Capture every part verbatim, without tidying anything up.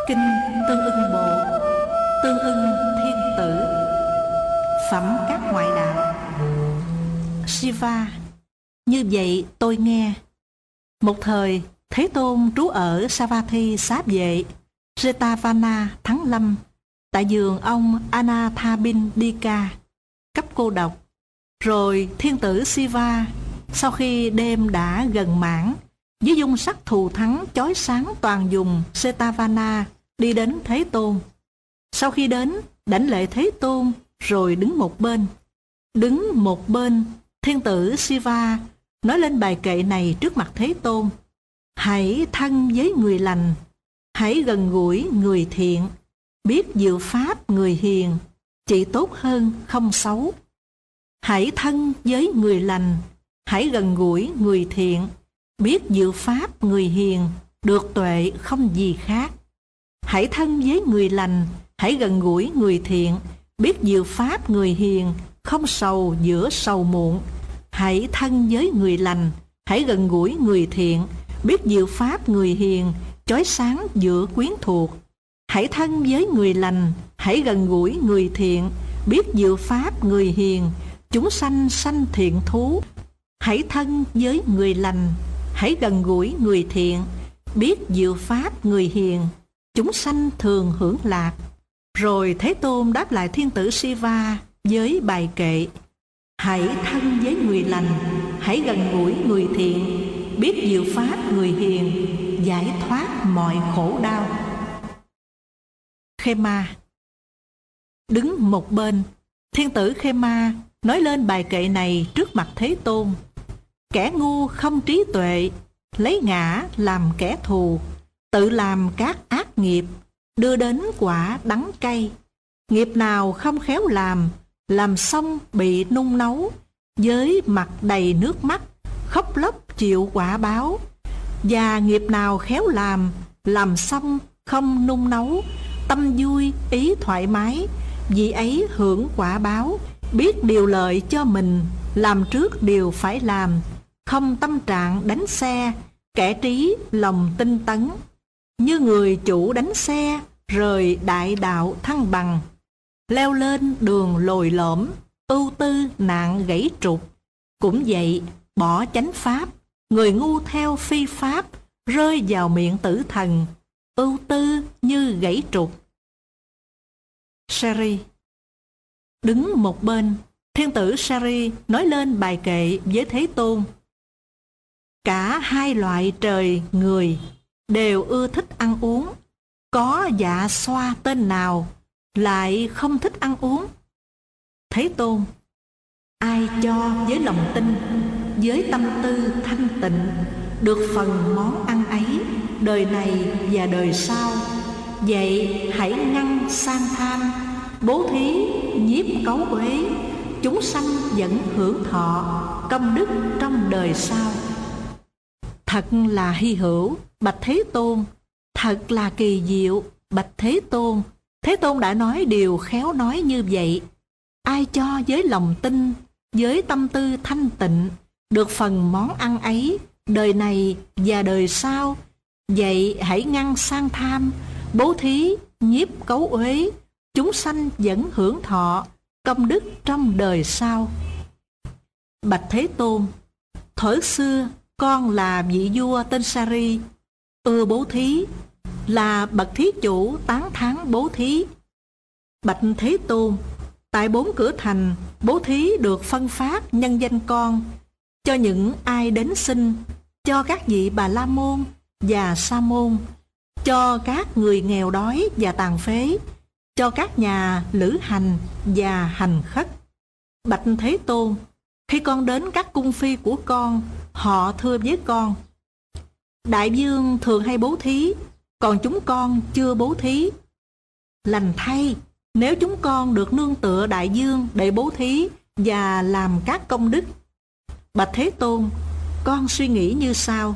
Kinh Tương Ưng Bộ, Tương Ưng Thiên Tử, Phẩm Các Ngoại Đạo. Siva: Như vậy tôi nghe. Một thời, Thế Tôn trú ở Savatthi Xá Vệ, Jetavana Thắng Lâm, tại giường ông Anathapindika, cấp cô độc. Rồi thiên tử Siva, sau khi đêm đã gần mãn, với dung sắc thù thắng chói sáng toàn vùng Jetavana, đi đến Thế Tôn. Sau khi đến, đảnh lễ Thế Tôn, rồi đứng một bên. Đứng một bên, thiên tử Siva nói lên bài kệ này trước mặt Thế Tôn: Hãy thân với người lành, hãy gần gũi người thiện, biết diệu pháp người hiền, chỉ tốt hơn không xấu. Hãy thân với người lành, hãy gần gũi người thiện, biết diệu pháp người hiền, được tuệ không gì khác. Hãy thân với người lành, hãy gần gũi người thiện, biết diệu pháp người hiền, không sầu giữa sầu muộn. Hãy thân với người lành, hãy gần gũi người thiện, biết diệu pháp người hiền, chói sáng giữa quyến thuộc. Hãy thân với người lành, hãy gần gũi người thiện, biết diệu pháp người hiền, chúng sanh sanh thiện thú. Hãy thân với người lành, hãy gần gũi người thiện, biết diệu pháp người hiền, chúng sanh thường hưởng lạc. Rồi Thế Tôn đáp lại thiên tử Siva với bài kệ: Hãy thân với người lành, hãy gần gũi người thiện, biết diệu pháp người hiền, giải thoát mọi khổ đau. Khema: Đứng một bên, thiên tử Khema nói lên bài kệ này trước mặt Thế Tôn: Kẻ ngu không trí tuệ, lấy ngã làm kẻ thù, tự làm các ác nghiệp, đưa đến quả đắng cay. Nghiệp nào không khéo làm, làm xong bị nung nấu, với mặt đầy nước mắt, khóc lóc chịu quả báo. Và nghiệp nào khéo làm, làm xong không nung nấu, tâm vui ý thoải mái, vì ấy hưởng quả báo, biết điều lợi cho mình, làm trước điều phải làm, không tâm trạng đánh xe, kẻ trí lòng tinh tấn. Như người chủ đánh xe, rời đại đạo thăng bằng, leo lên đường lồi lõm, ưu tư nạn gãy trục. Cũng vậy, bỏ chánh pháp, người ngu theo phi pháp, rơi vào miệng tử thần, ưu tư như gãy trục. Seri: Đứng một bên, thiên tử Seri nói lên bài kệ với Thế Tôn: Cả hai loại trời người đều ưa thích ăn uống, có dạ xoa tên nào lại không thích ăn uống? Thế Tôn: Ai cho với lòng tin, với tâm tư thanh tịnh, được phần món ăn ấy, đời này và đời sau. Vậy hãy ngăn sang tham, bố thí nhiếp cấu uế, chúng sanh vẫn hưởng thọ, công đức trong đời sau. Thật là hy hữu, bạch Thế Tôn, thật là kỳ diệu, bạch Thế Tôn. Thế Tôn đã nói điều khéo nói như vậy: Ai cho với lòng tin, với tâm tư thanh tịnh, được phần món ăn ấy, đời này và đời sau. Vậy hãy ngăn sang tham, bố thí nhiếp cấu uế, chúng sanh vẫn hưởng thọ, công đức trong đời sau. Bạch Thế Tôn: Thuở xưa con là vị vua tên Sari, ưa bố thí, là bậc thí chủ tán thán bố thí. Bạch Thế Tôn: Tại bốn cửa thành, bố thí được phân phát nhân danh con, cho những ai đến xin, cho các vị Bà La Môn và Sa Môn, cho các người nghèo đói và tàn phế, cho các nhà lữ hành và hành khất. Bạch Thế Tôn: Khi con đến các cung phi của con, họ thưa với con: Đại vương thường hay bố thí, còn chúng con chưa bố thí. Lành thay, nếu chúng con được nương tựa đại vương để bố thí và làm các công đức. Bạch Thế Tôn: Con suy nghĩ như sau: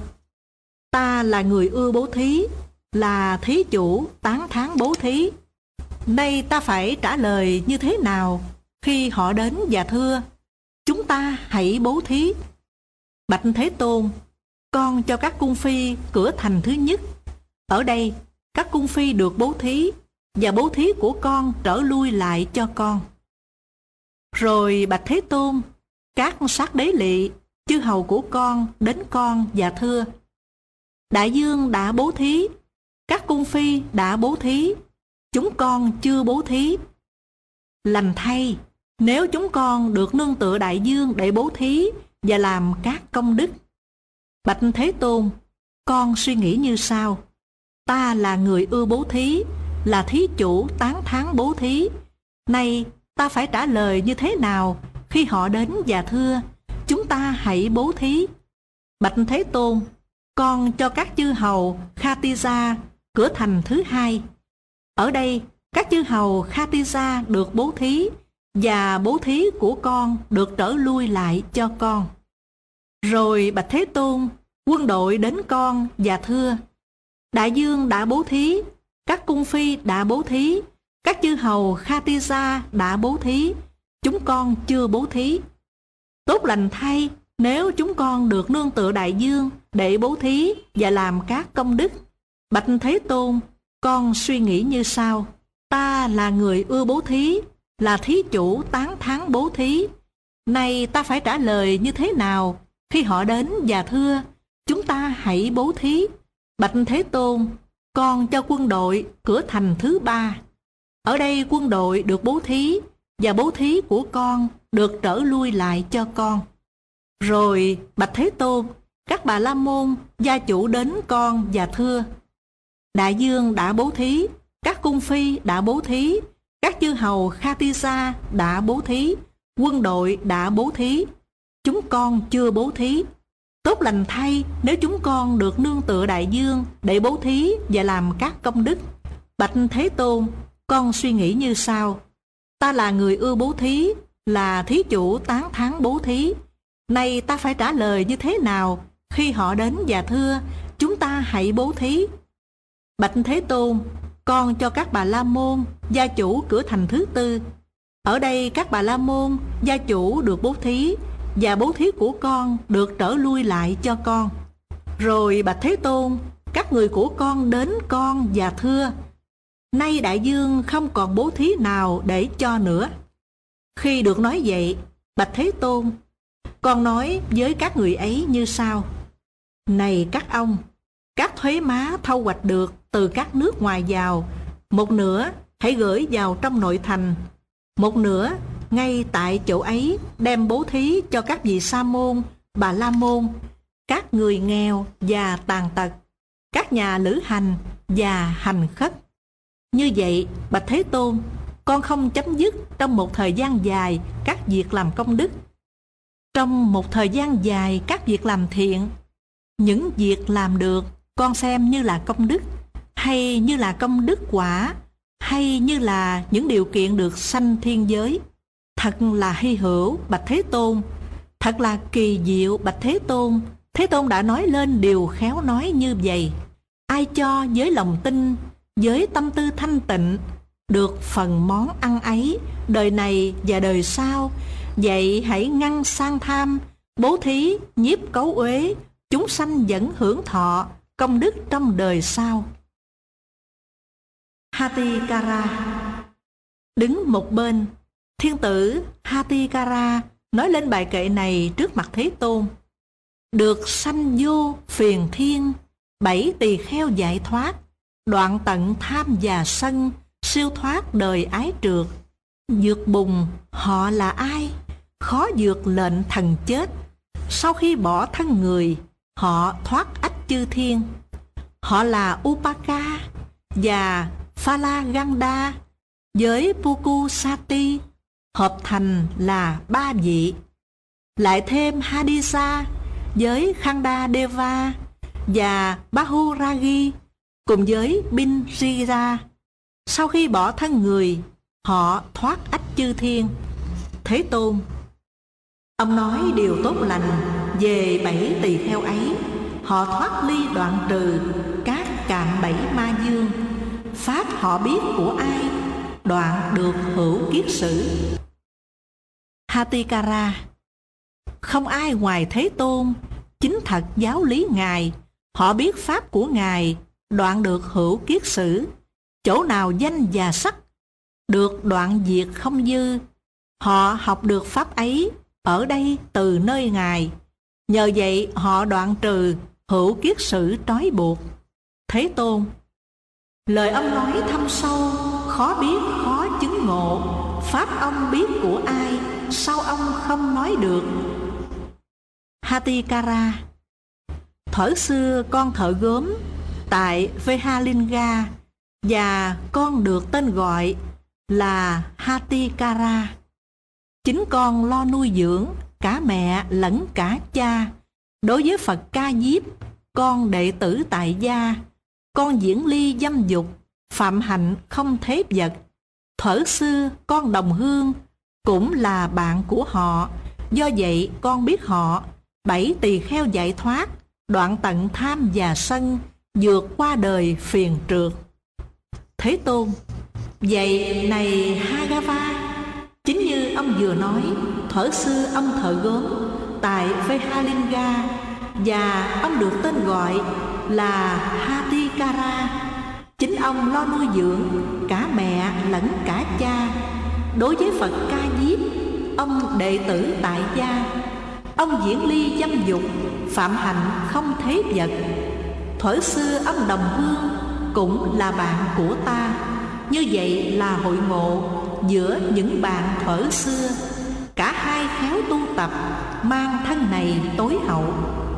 Ta là người ưa bố thí, là thí chủ tán thán bố thí. Nay ta phải trả lời như thế nào khi họ đến và thưa: Chúng ta hãy bố thí? Bạch Thế Tôn: Con cho các cung phi cửa thành thứ nhất. Ở đây các cung phi được bố thí, và bố thí của con trở lui lại cho con. Rồi bạch Thế Tôn, các sát đế lỵ, chư hầu của con đến con và thưa: Đại dương đã bố thí, các cung phi đã bố thí, chúng con chưa bố thí. Lành thay, nếu chúng con được nương tựa đại dương để bố thí và làm các công đức. Bạch Thế Tôn, con suy nghĩ như sau: ta là người ưa bố thí, là thí chủ tán thán bố thí. Nay ta phải trả lời như thế nào khi họ đến và thưa: chúng ta hãy bố thí. Bạch Thế Tôn, con cho các chư hầu Khatisa, cửa thành thứ hai. Ở đây các chư hầu Khatisa được bố thí, và bố thí của con được trở lui lại cho con. Rồi bạch Thế Tôn, quân đội đến con và thưa: Đại dương đã bố thí, các cung phi đã bố thí, các chư hầu Khatisa đã bố thí, chúng con chưa bố thí. Tốt lành thay, nếu chúng con được nương tựa đại dương để bố thí và làm các công đức. Bạch Thế Tôn, con suy nghĩ như sau: ta là người ưa bố thí, là thí chủ tán thán bố thí. Nay ta phải trả lời như thế nào khi họ đến và thưa: chúng ta hãy bố thí. Bạch Thế Tôn, con cho quân đội cửa thành thứ ba. Ở đây quân đội được bố thí, và bố thí của con được trở lui lại cho con. Rồi bạch Thế Tôn, các bà la môn gia chủ đến con và thưa: Đại dương đã bố thí, các cung phi đã bố thí, các chư hầu Khatisa đã bố thí, quân đội đã bố thí, chúng con chưa bố thí. Tốt lành thay, nếu chúng con được nương tựa đại dương để bố thí và làm các công đức. Bạch Thế Tôn, con suy nghĩ như sau: ta là người ưa bố thí, là thí chủ tán thán bố thí. Nay ta phải trả lời như thế nào khi họ đến và thưa: chúng ta hãy bố thí. Bạch Thế Tôn, con cho các bà la môn gia chủ cửa thành thứ tư. Ở đây các bà la môn gia chủ được bố thí, và bố thí của con được trở lui lại cho con. Rồi bạch Thế Tôn, các người của con đến con và thưa: nay đại dương không còn bố thí nào để cho nữa. Khi được nói vậy, bạch Thế Tôn, con nói với các người ấy như sau: này các ông, các thuế má thâu hoạch được từ các nước ngoài vào, một nửa hãy gửi vào trong nội thành, một nửa ngay tại chỗ ấy đem bố thí cho các vị sa môn, bà la môn, các người nghèo và tàn tật, các nhà lữ hành và hành khất. Như vậy, bạch Thế Tôn, con không chấm dứt trong một thời gian dài các việc làm công đức. Trong một thời gian dài các việc làm thiện, những việc làm được con xem như là công đức, hay như là công đức quả, hay như là những điều kiện được sanh thiên giới. Thật là hy hữu bạch Thế Tôn, thật là kỳ diệu bạch Thế Tôn. Thế Tôn đã nói lên điều khéo nói như vậy: ai cho với lòng tin, với tâm tư thanh tịnh, được phần món ăn ấy đời này và đời sau. Vậy hãy ngăn sang tham, bố thí, nhiếp cấu uế, chúng sanh vẫn hưởng thọ công đức trong đời sau. Hatikara. Đứng một bên, thiên tử Hatikara nói lên bài kệ này trước mặt Thế Tôn: được sanh vô phiền thiên, bảy tỳ kheo giải thoát, đoạn tận tham và sân, siêu thoát đời ái trượt. Vượt bùng họ là ai? Khó vượt lệnh thần chết. Sau khi bỏ thân người, họ thoát ách chư thiên. Họ là Upaka và Phalaganda với Pukusati, hợp thành là ba vị. Lại thêm Hadisa với Khanda Deva và Bahuragi cùng với Binjira. Sau khi bỏ thân người, họ thoát ách chư thiên. Thế Tôn, ông nói điều tốt lành về bảy tỳ kheo ấy. Họ thoát ly đoạn trừ các cạm bẫy ma dương. Pháp họ biết của ai, đoạn được hữu kiết sử. Hatikara. Không ai ngoài Thế Tôn, chính thật giáo lý Ngài. Họ biết pháp của Ngài, đoạn được hữu kiết sử, chỗ nào danh và sắc được đoạn diệt không dư. Họ học được pháp ấy ở đây từ nơi Ngài, nhờ vậy họ đoạn trừ hữu kiết sử trói buộc. Thế Tôn: lời ông nói thâm sâu, khó biết khó chứng ngộ. Pháp ông biết của ai, sao ông không nói được? Hatikara: thuở xưa con thợ gốm tại Vehalinga, và con được tên gọi là Hatikara. Chính con lo nuôi dưỡng cả mẹ lẫn cả cha. Đối với Phật Ca Diếp, con đệ tử tại gia, con diễn ly dâm dục, phạm hạnh không thế vật. Thuở xưa con đồng hương, cũng là bạn của họ. Do vậy con biết họ, bảy tỳ kheo giải thoát, đoạn tận tham và sân, vượt qua đời phiền trượt. Thế Tôn: vậy này Hagava, chính như ông vừa nói, thuở xưa ông thợ gốm tại Vehalinga, và ông được tên gọi là Hatikara. Chính ông lo nuôi dưỡng cả mẹ lẫn cả cha. Đối với Phật Ca Diếp, ông đệ tử tại gia, ông diễn ly dâm dục, phạm hạnh không thế vật. Thuở xưa ông đồng hương, cũng là bạn của ta. Như vậy là hội ngộ giữa những bạn thuở xưa. Cả hai khéo tu tập, mang thân này tối hậu.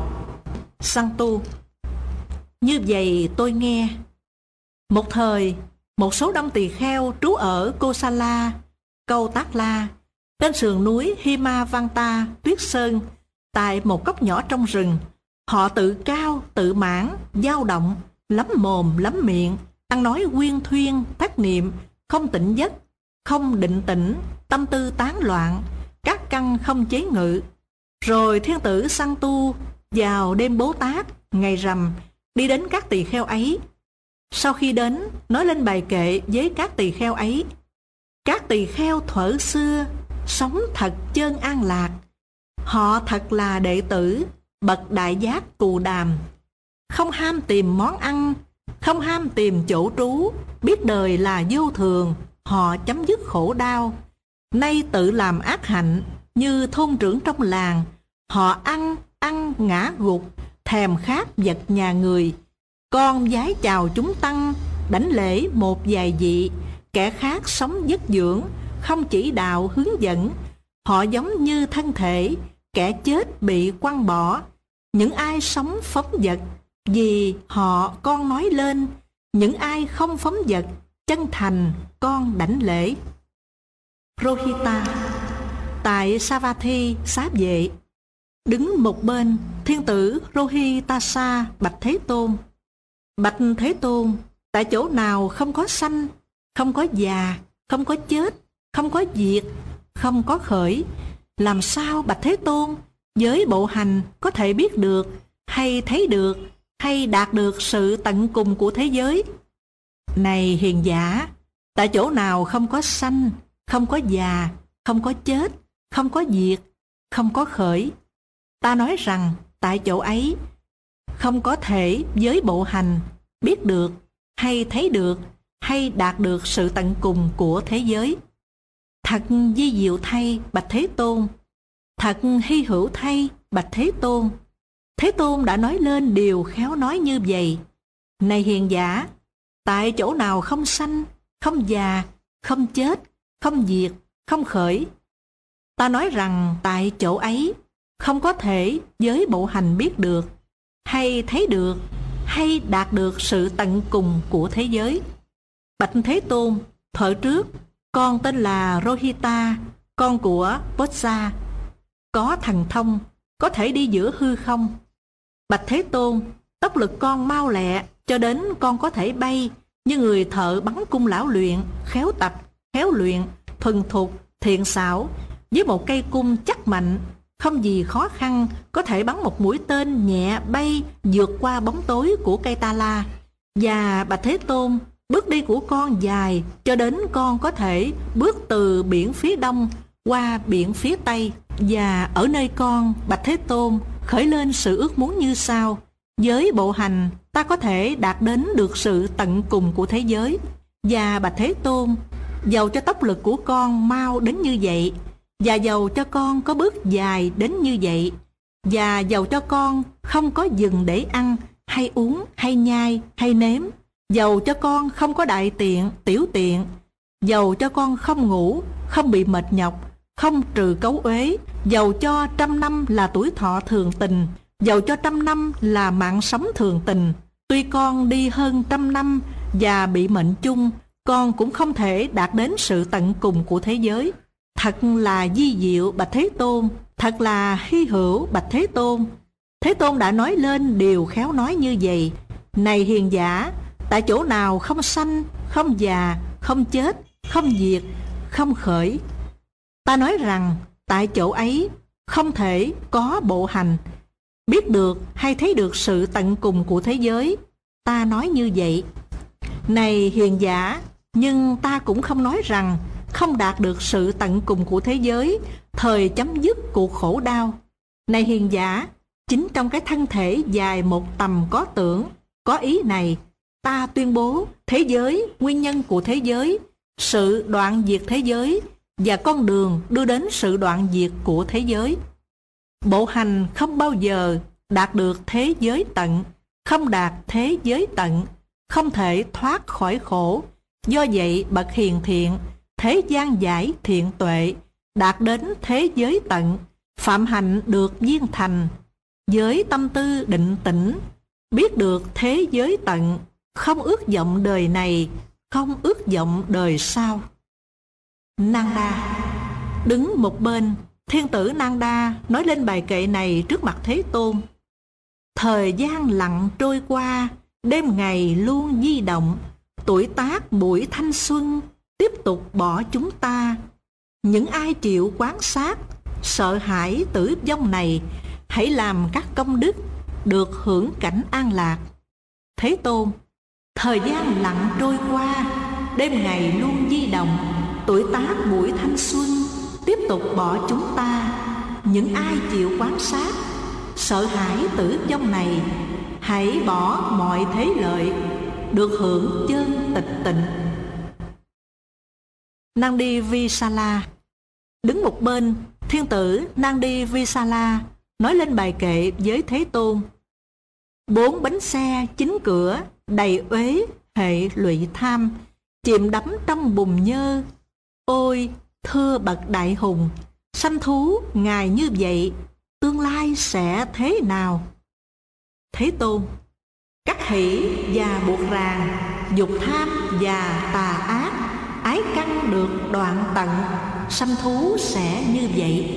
Santu: như vậy tôi nghe. Một thời, một số đông tỳ kheo trú ở Kosala, Câu Tác La, trên sườn núi Himavanta, Tuyết Sơn, tại một góc nhỏ trong rừng. Họ tự cao, tự mãn, dao động, lắm mồm, lắm miệng, ăn nói quyên thuyên, thất niệm, không tỉnh giấc, không định tĩnh, tâm tư tán loạn, các căn không chế ngự. Rồi thiên tử Santu vào đêm Bố Tát, ngày rằm, đi đến các tỳ kheo ấy. Sau khi đến, nói lên bài kệ với các tỳ kheo ấy. Các tỳ kheo thuở xưa sống thật chơn an lạc. Họ thật là đệ tử bậc đại giác Cù Đàm, không ham tìm món ăn, không ham tìm chỗ trú, biết đời là vô thường. Họ chấm dứt khổ đau, nay tự làm ác hạnh như thôn trưởng trong làng. Họ ăn, ăn ngã gục, thèm khát vật nhà người. Con vái chào chúng tăng, đảnh lễ một vài vị. Kẻ khác sống dứt dưỡng, không chỉ đạo hướng dẫn. Họ giống như thân thể, kẻ chết bị quăng bỏ. Những ai sống phóng vật, vì họ con nói lên. Những ai không phóng vật, chân thành con đảnh lễ. Rohita tại Savatthi Xá Vệ, đứng một bên, thiên tử Rohitasa bạch Thế Tôn: bạch Thế Tôn, tại chỗ nào không có sanh, không có già, không có chết, không có diệt, không có khởi, làm sao bạch Thế Tôn với bộ hành có thể biết được, hay thấy được, hay đạt được sự tận cùng của thế giới? Này hiền giả, tại chỗ nào không có sanh, không có già, không có chết, không có diệt, không có khởi, ta nói rằng tại chỗ ấy không có thể với bộ hành biết được, hay thấy được, hay đạt được sự tận cùng của thế giới. Thật vi diệu thay bạch Thế Tôn, thật hy hữu thay bạch Thế Tôn. Thế Tôn đã nói lên điều khéo nói như vậy. Này hiền giả, tại chỗ nào không sanh, không già, không chết, không diệt, không khởi, ta nói rằng tại chỗ ấy không có thể với bộ hành biết được, hay thấy được, hay đạt được sự tận cùng của thế giới. Bạch Thế Tôn, thuở trước con tên là Rohita, con của Votsa, có thần thông, có thể đi giữa hư không. Bạch Thế Tôn, tốc lực con mau lẹ, cho đến con có thể bay như người thợ bắn cung lão luyện, khéo tập, khéo luyện, thuần thục, thiện xảo, với một cây cung chắc mạnh, không gì khó khăn, có thể bắn một mũi tên nhẹ bay vượt qua bóng tối của cây ta la. Và bạch Thế Tôn, bước đi của con dài, cho đến con có thể bước từ biển phía đông qua biển phía tây. Và ở nơi con, bạch Thế Tôn, khởi lên sự ước muốn như sau: với bộ hành ta có thể đạt đến được sự tận cùng của thế giới. Và bạch Thế Tôn, dầu cho tốc lực của con mau đến như vậy, và dầu cho con có bước dài đến như vậy, và dầu cho con không có dừng để ăn, hay uống, hay nhai, hay nếm, dầu cho con không có đại tiện, tiểu tiện, dầu cho con không ngủ, không bị mệt nhọc, không trừ cấu uế, dầu cho trăm năm là tuổi thọ thường tình, dầu cho trăm năm là mạng sống thường tình, tuy con đi hơn trăm năm và bị mệnh chung, con cũng không thể đạt đến sự tận cùng của thế giới. Thật là di diệu bạch Thế Tôn, thật là hy hữu bạch Thế Tôn. Thế Tôn đã nói lên điều khéo nói như vậy: này hiền giả, tại chỗ nào không sanh, không già, không chết, không diệt, không khởi, ta nói rằng tại chỗ ấy không thể có bộ hành. Biết được hay thấy được sự tận cùng của thế giới, ta nói như vậy. Này hiền giả, nhưng ta cũng không nói rằng không đạt được sự tận cùng của thế giới, thời chấm dứt cuộc khổ đau. Này hiền giả, chính trong cái thân thể dài một tầm có tưởng, có ý này, ta tuyên bố thế giới, nguyên nhân của thế giới, sự đoạn diệt thế giới, và con đường đưa đến sự đoạn diệt của thế giới. Bộ hành không bao giờ đạt được thế giới tận, không đạt thế giới tận, không thể thoát khỏi khổ. Do vậy bậc hiền thiện, thế gian giải thiện tuệ, đạt đến thế giới tận, phạm hạnh được viên thành, với tâm tư định tĩnh, biết được thế giới tận, không ước vọng đời này, không ước vọng đời sau. Nanda đứng một bên, thiên tử Nanda nói lên bài kệ này trước mặt Thế Tôn. Thời gian lặng trôi qua, đêm ngày luôn di động, tuổi tác buổi thanh xuân tiếp tục bỏ chúng ta. Những ai chịu quán sát, sợ hãi tử vong này, hãy làm các công đức, được hưởng cảnh an lạc. Thế Tôn, thời gian lặng trôi qua, đêm ngày luôn di động, tuổi tác buổi thanh xuân tiếp tục bỏ chúng ta. Những ai chịu quán sát, sợ hãi tử vong này, hãy bỏ mọi thế lợi, được hưởng chân tịch tịnh. Nandi Visala đứng một bên, thiên tử Nandi Visala nói lên bài kệ với Thế Tôn. Bốn bánh xe chính cửa đầy uế hệ lụy tham, chìm đắm trong bùn nhơ. Ôi thưa bậc đại hùng, sanh thú ngài như vậy, tương lai sẽ thế nào? Thế Tôn, các hỷ và buộc ràng, dục tham và tà ác, ái căn được đoạn tận, sanh thú sẽ như vậy.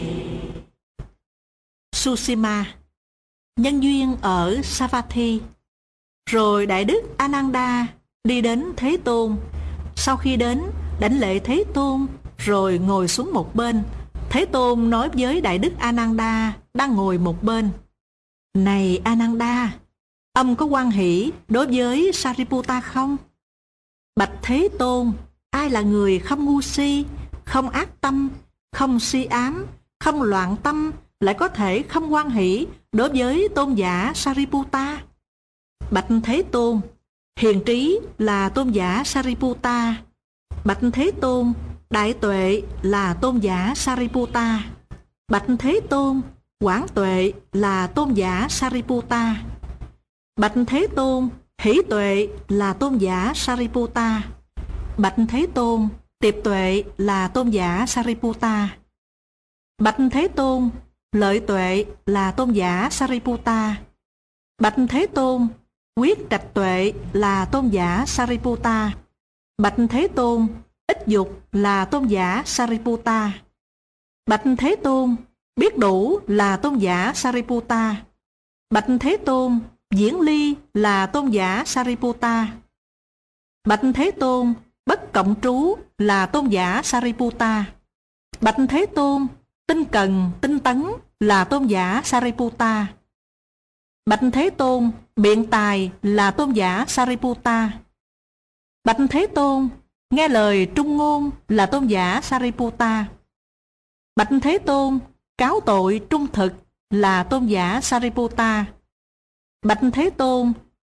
Susima nhân duyên ở Savatthi. Rồi Đại Đức Ananda đi đến Thế Tôn. Sau khi đến, đảnh lễ Thế Tôn, rồi ngồi xuống một bên. Thế Tôn nói với Đại Đức Ananda đang ngồi một bên: Này Ananda, ông có hoan hỷ đối với Sariputta không? Bạch Thế Tôn, ai là người không ngu si, không ác tâm, không si ám, không loạn tâm, lại có thể không hoan hỷ đối với tôn giả Sariputta? Bạch Thế Tôn, hiền trí là tôn giả Sariputta. Bạch Thế Tôn, đại tuệ là tôn giả Sariputta. Bạch Thế Tôn, quảng tuệ là tôn giả Sariputta. Bạch Thế Tôn, hỷ tuệ là tôn giả Sariputta. Bạch Thế Tôn, tiệp tuệ là tôn giả Sariputta. Bạch Thế Tôn, lợi tuệ là tôn giả Sariputta. Bạch Thế Tôn, quyết trạch tuệ là tôn giả Sariputta. Bạch Thế Tôn, ít dục là tôn giả Sariputta. Bạch Thế Tôn, biết đủ là tôn giả Sariputta. Bạch Thế Tôn, diễn ly là tôn giả Sariputta. Bạch Thế Tôn, bất cộng trú là tôn giả Sariputta. Bạch Thế Tôn, tinh cần, tinh tấn là tôn giả Sariputta. Bạch Thế Tôn, biện tài là tôn giả Sariputta. Bạch Thế Tôn, nghe lời trung ngôn là tôn giả Sariputta. Bạch Thế Tôn, cáo tội trung thực là tôn giả Sariputta. Bạch Thế Tôn,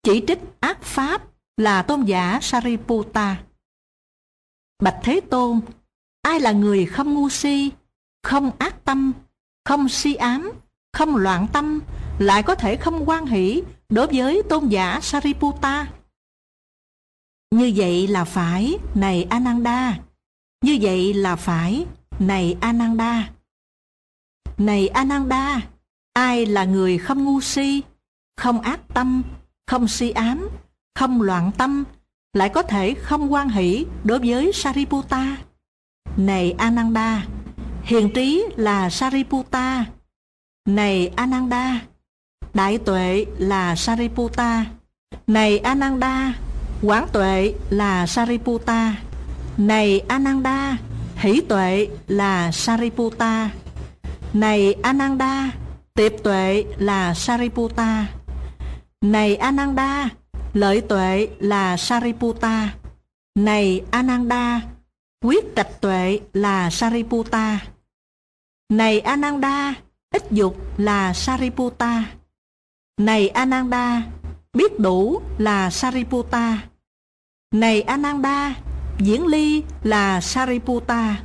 chỉ trích ác pháp là tôn giả Sariputta. Bạch Thế Tôn, ai là người không ngu si, không ác tâm, không si ám, không loạn tâm, lại có thể không hoan hỷ đối với tôn giả Sariputta? Như vậy là phải, này Ananda. Như vậy là phải, này Ananda. Này Ananda, ai là người không ngu si, không ác tâm, không si ám, không loạn tâm, lại có thể không hoan hỷ đối với Sariputta? Này Ananda, hiền trí là Sariputta. Này Ananda, đại tuệ là Sariputta. Này Ananda, quán tuệ là Sariputta. Này Ananda, hỷ tuệ là Sariputta. Này Ananda, tiệp tuệ là Sariputta. Này Ananda, lợi tuệ là Sariputta. Này Ananda, quyết trạch tuệ là Sariputta. Này Ananda, ít dục là Sariputta. Này Ananda, biết đủ là Sariputta. Này Ananda, diễn ly là Sariputta.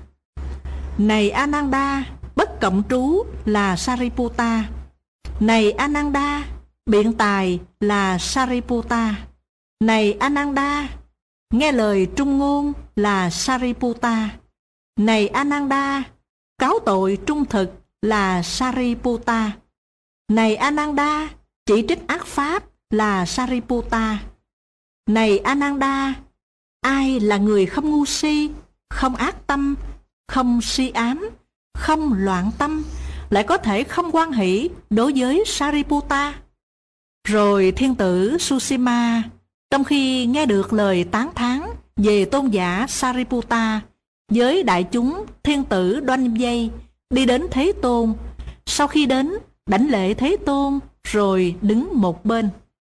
Này Ananda, bất cộng trú là Sariputta. Này Ananda, biện tài là Sariputta. Này Ananda, nghe lời trung ngôn là Sariputta. Này Ananda, cáo tội trung thực là Sariputta. Này Ananda, chỉ trích ác pháp là Sariputta. Này Ananda, ai là người không ngu si, không ác tâm, không si ám, không loạn tâm, lại có thể không hoan hỷ đối với Sariputta? Rồi thiên tử Susima, trong khi nghe được lời tán thán về tôn giả Sariputta, với đại chúng thiên tử đoanh vây, đi đến Thế Tôn. Sau khi đến, đảnh lễ Thế Tôn, rồi đứng một bên.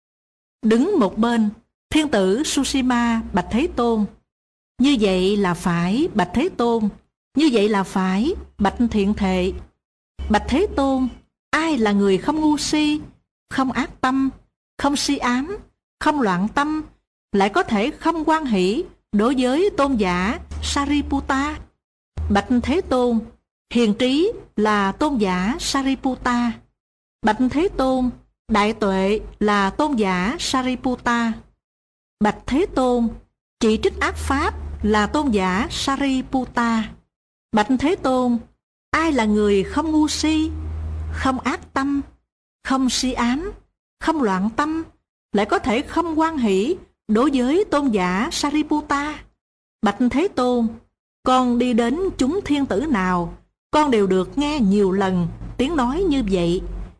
Đứng một bên, thiên tử Susima bạch Thế Tôn: như vậy là phải, bạch Thế Tôn. Như vậy là phải, bạch Thiện Thệ. Bạch Thế Tôn, ai là người không ngu si, không ác tâm, không si ám, không loạn tâm, lại có thể không hoan hỷ đối với tôn giả Sariputta? Bạch Thế Tôn, hiền trí là tôn giả Sariputta. Bạch Thế Tôn, đại tuệ là tôn giả Sariputta. Bạch Thế Tôn, chỉ trích ác pháp là tôn giả Sariputta. Bạch Thế Tôn, ai là người không ngu si, không ác tâm, không si ám, không loạn tâm, lại có thể không hoan hỷ đối với tôn giả Sariputta? Bạch Thế Tôn, con đi đến chúng thiên tử nào, con đều được nghe nhiều lần tiếng nói như vậy.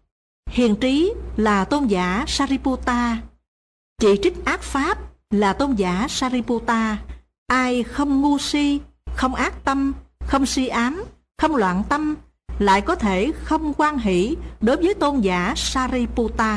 Hiền trí là tôn giả Sariputta. Chỉ trích ác pháp là tôn giả Sariputta. Ai không ngu si, không ác tâm, không si ám, không loạn tâm, lại có thể không hoan hỷ đối với tôn giả Sariputta?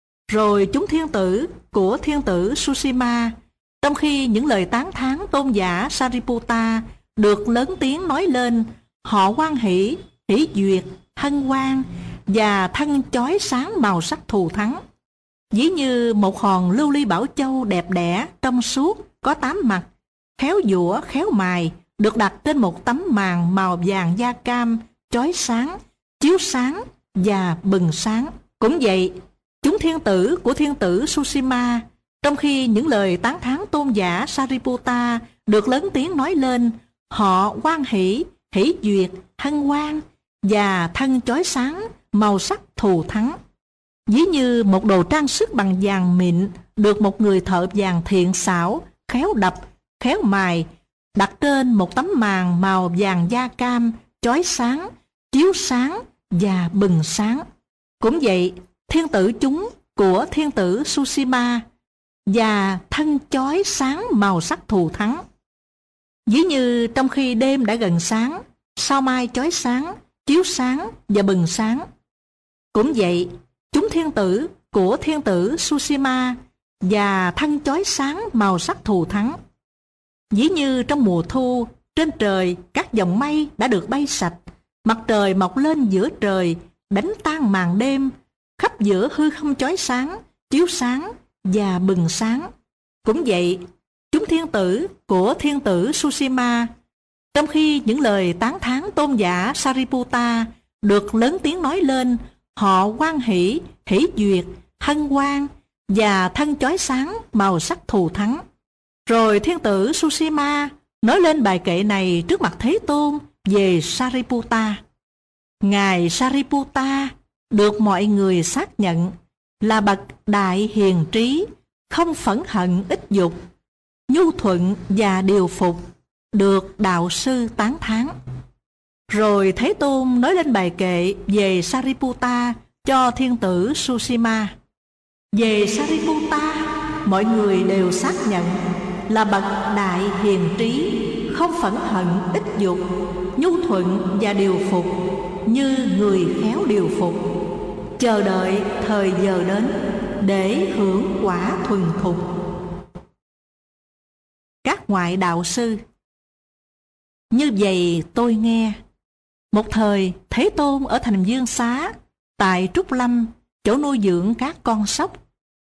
Rồi chúng thiên tử của thiên tử Susima, trong khi những lời tán thán tôn giả Sariputta được lớn tiếng nói lên, họ hoan hỷ, hỷ duyệt, hân hoan và thân chói sáng màu sắc thù thắng. Ví như một hòn lưu ly bảo châu đẹp đẽ, trong suốt, có tám mặt, khéo giũa, khéo mài, được đặt trên một tấm màn màu vàng da cam, chói sáng, chiếu sáng và bừng sáng. Cũng vậy, chúng thiên tử của thiên tử Susima, trong khi những lời tán thán tôn giả Sariputta được lớn tiếng nói lên, họ hoan hỷ, hỷ duyệt, hân hoan và thân chói sáng, màu sắc thù thắng. Ví như một đồ trang sức bằng vàng mịn được một người thợ vàng thiện xảo, khéo đập, khéo mài, đặt trên một tấm màn màu vàng da cam, chói sáng, chiếu sáng và bừng sáng. Cũng vậy, thiên tử chúng của thiên tử Susima và thân chói sáng màu sắc thù thắng. Ví như trong khi đêm đã gần sáng, sao mai chói sáng, chiếu sáng và bừng sáng. Cũng vậy, chúng thiên tử của thiên tử Susima và thân chói sáng màu sắc thù thắng. Ví như trong mùa thu, trên trời các dòng mây đã được bay sạch, mặt trời mọc lên giữa trời, đánh tan màn đêm, khắp giữa hư không chói sáng, chiếu sáng và bừng sáng. Cũng vậy, chúng thiên tử của thiên tử Sushima, trong khi những lời tán thán tôn giả Sariputta được lớn tiếng nói lên, họ hoan hỷ, hỷ duyệt, hân hoan và thân chói sáng màu sắc thù thắng. Rồi thiên tử Sushima nói lên bài kệ này trước mặt Thế Tôn về Sariputta. Ngài Sariputta được mọi người xác nhận là bậc đại hiền trí, không phẫn hận ích dục, nhu thuận và điều phục, được đạo sư tán thán. Rồi Thế Tôn nói lên bài kệ về Sariputta cho thiên tử Sushima. Về Sariputta, mọi người đều xác nhận là bậc đại hiền trí, không phẫn hận ích dục, nhu thuận và điều phục, như người khéo điều phục, chờ đợi thời giờ đến để hưởng quả thuần thục. Các ngoại đạo sư. Như vậy tôi nghe, một thời Thế Tôn ở thành Dương Xá, tại Trúc Lâm, chỗ nuôi dưỡng các con sóc.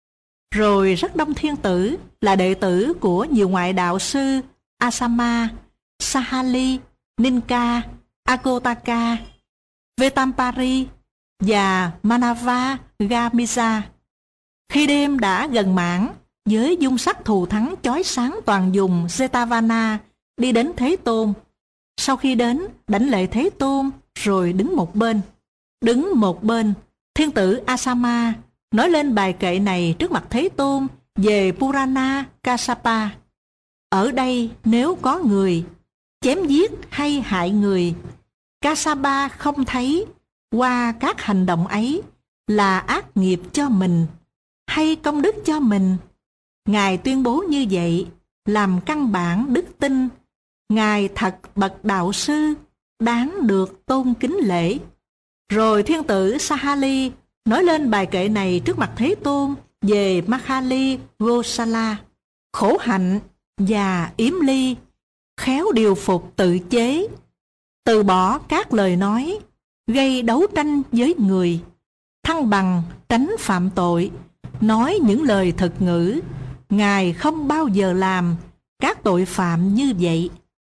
Rồi rất đông thiên tử là đệ tử của nhiều ngoại đạo sư Asama, Sahali, Ninka, Akotaka, Vetampari và Manava Gamisa. Khi đêm đã gần mãn, với dung sắc thù thắng chói sáng toàn vùng Jetavana, đi đến Thế Tôn. Sau khi đến, đảnh lễ Thế Tôn, rồi đứng một bên. Đứng một bên, thiên tử Asama nói lên bài kệ này trước mặt Thế Tôn về Purana Kassapa. Ở đây nếu có người chém giết hay hại người, Kassapa không thấy qua các hành động ấy là ác nghiệp cho mình hay công đức cho mình. Ngài tuyên bố như vậy làm căn bản đức tin. Ngài thật bậc đạo sư, đáng được tôn kính lễ. Rồi thiên tử Sahali nói lên bài kệ này trước mặt Thế Tôn về Makhali Gosala, khổ hạnh và yếm ly, khéo điều phục tự chế, từ bỏ các lời nói gây đấu tranh với người, thăng bằng tránh phạm tội, nói những lời thực ngữ. Ngài không bao giờ làm các tội phạm như vậy.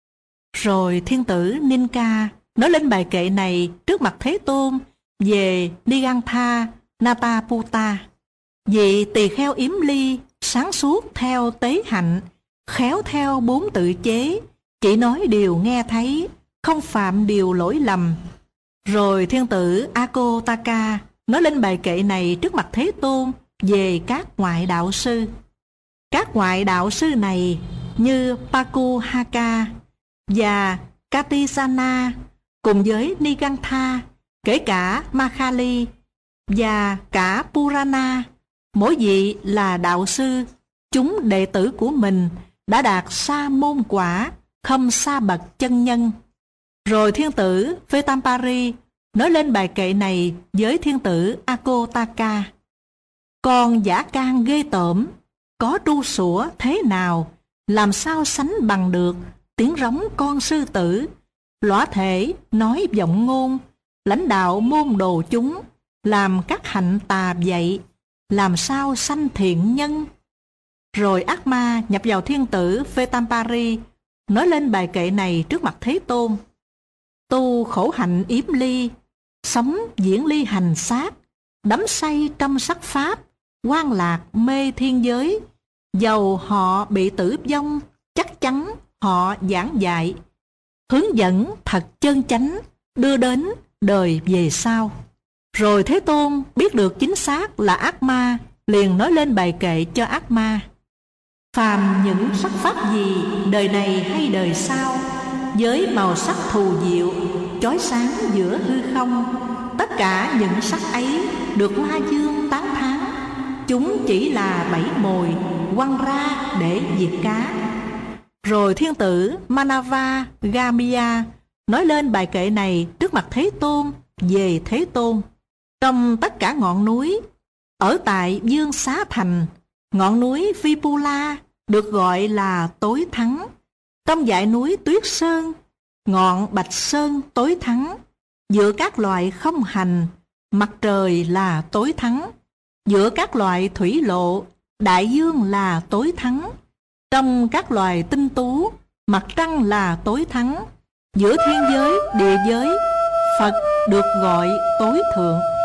Rồi thiên tử Ninka nói lên bài kệ này trước mặt Thế Tôn về Nigantha Nataputta, vị tỳ kheo yếm ly, sáng suốt theo tế hạnh, khéo theo bốn tự chế, chỉ nói điều nghe thấy, không phạm điều lỗi lầm. Rồi thiên tử Akotaka nói lên bài kệ này trước mặt Thế Tôn về các ngoại đạo sư. Các ngoại đạo sư này như Pakuhaka và Katisana cùng với Nigantha, kể cả Makhali và cả Purana, mỗi vị là đạo sư, chúng đệ tử của mình đã đạt sa môn quả, không sa bậc chân nhân. Rồi thiên tử Vetampari nói lên bài kệ này với thiên tử Akotaka. Còn giả can ghê tởm, có tru sủa thế nào, làm sao sánh bằng được tiếng rống con sư tử, lõa thể nói vọng ngôn, lãnh đạo môn đồ chúng, làm các hạnh tà vậy, làm sao sanh thiện nhân. Rồi ác ma nhập vào thiên tử Vetampari, nói lên bài kệ này trước mặt Thế Tôn. Tu khổ hạnh yếm ly, sống diễn ly hành sát, đắm say trong sắc pháp, quan lạc mê thiên giới. Dầu họ bị tử vong, chắc chắn họ giảng dạy, hướng dẫn thật chân chánh, đưa đến đời về sau. Rồi Thế Tôn biết được chính xác là ác ma, liền nói lên bài kệ cho ác ma. Phàm những sắc pháp gì, đời này hay đời sau, với màu sắc thù diệu, chói sáng giữa hư không, tất cả những sắc ấy được hoa dương tán thán, chúng chỉ là bẫy mồi quăng ra để diệt cá. Rồi thiên tử Manava Gamia nói lên bài kệ này trước mặt Thế Tôn về Thế Tôn. Trong tất cả ngọn núi ở tại Dương Xá Thành, ngọn núi Vipula được gọi là tối thắng. Trong dãy núi Tuyết Sơn, ngọn Bạch Sơn tối thắng. Giữa các loại không hành, mặt trời là tối thắng. Giữa các loại thủy lộ, đại dương là tối thắng. Trong các loài tinh tú, mặt trăng là tối thắng. Giữa thiên giới, địa giới, Phật được gọi tối thượng.